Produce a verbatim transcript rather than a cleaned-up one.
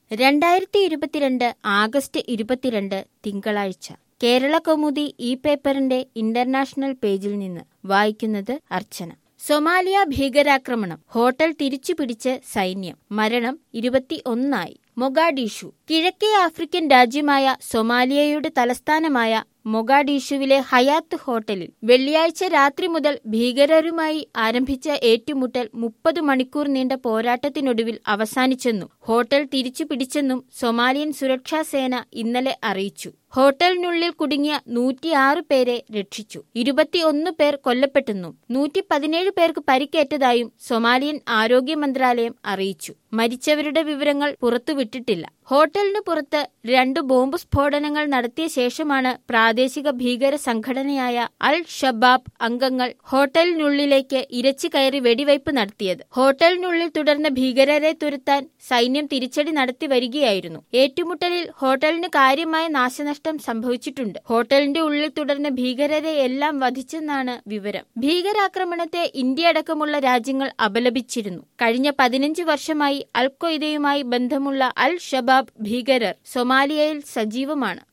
രണ്ടായിരത്തി ഇരുപത്തിരണ്ട് ആഗസ്റ്റ് ഇരുപത്തിരണ്ട് തിങ്കളാഴ്ച കേരള കൗമുദി ഈ പേപ്പറിന്റെ ഇന്റർനാഷണൽ പേജിൽ നിന്ന് വായിക്കുന്നത് അർച്ചന. സൊമാലിയ ഭീകരാക്രമണം, ഹോട്ടൽ തിരിച്ചുപിടിച്ച് സൈന്യം, മരണം ഇരുപത്തി ഒന്നായി. മൊഗാഡിഷു. കിഴക്കേ ആഫ്രിക്കൻ രാജ്യമായ സൊമാലിയയുടെ തലസ്ഥാനമായ മൊഗാഡിഷുവിലെ ഹയാത്ത് ഹോട്ടലിൽ വെള്ളിയാഴ്ച രാത്രി മുതൽ ഭീകരരുമായി ആരംഭിച്ച ഏറ്റുമുട്ടൽ മുപ്പത് മണിക്കൂർ നീണ്ട പോരാട്ടത്തിനൊടുവിൽ അവസാനിച്ചെന്നും ഹോട്ടൽ തിരിച്ചുപിടിച്ചെന്നും സൊമാലിയൻ സുരക്ഷാ സേന ഇന്നലെ അറിയിച്ചു. ഹോട്ടലിനുള്ളിൽ കുടുങ്ങിയ നൂറ്റിയാറ് പേരെ രക്ഷിച്ചു. ഇരുപത്തിയൊന്ന് പേർ കൊല്ലപ്പെട്ടെന്നും നൂറ്റി പതിനേഴ് പേർക്ക് പരിക്കേറ്റതായും സൊമാലിയൻ ആരോഗ്യ മന്ത്രാലയം അറിയിച്ചു. മരിച്ചവരുടെ വിവരങ്ങൾ പുറത്തുവിട്ടിട്ടില്ല. ഹോട്ടലിന് പുറത്ത് രണ്ട് ബോംബ് സ്ഫോടനങ്ങൾ നടത്തിയ ശേഷമാണ് പ്രാദേശിക ഭീകര സംഘടനയായ അൽ ഷബാബ് അംഗങ്ങൾ ഹോട്ടലിനുള്ളിലേക്ക് ഇരച്ചു കയറി വെടിവയ്പ് നടത്തിയത്. ഹോട്ടലിനുള്ളിൽ തുടർന്ന ഭീകരരെ തുരത്താൻ സൈന്യം തിരിച്ചടി നടത്തി വരികയായിരുന്നു. ഏറ്റുമുട്ടലിൽ ഹോട്ടലിന് കാര്യമായ നാശനഷ്ടം സംഭവിച്ചിട്ടുണ്ട്. ഹോട്ടലിന്റെ ഉള്ളിൽ തുടർന്ന ഭീകരരെ എല്ലാം വധിച്ചെന്നാണ് വിവരം. ഭീകരാക്രമണത്തെ ഇന്ത്യ അടക്കമുള്ള രാജ്യങ്ങൾ അപലപിച്ചിരുന്നു. കഴിഞ്ഞ പതിനഞ്ച് വർഷമായി അൽ ഖ്വയ്ദയുമായി ബന്ധമുള്ള അൽ ഷബാബ് ഭീകരർ സൊമാലിയയിൽ സജീവമാണ്.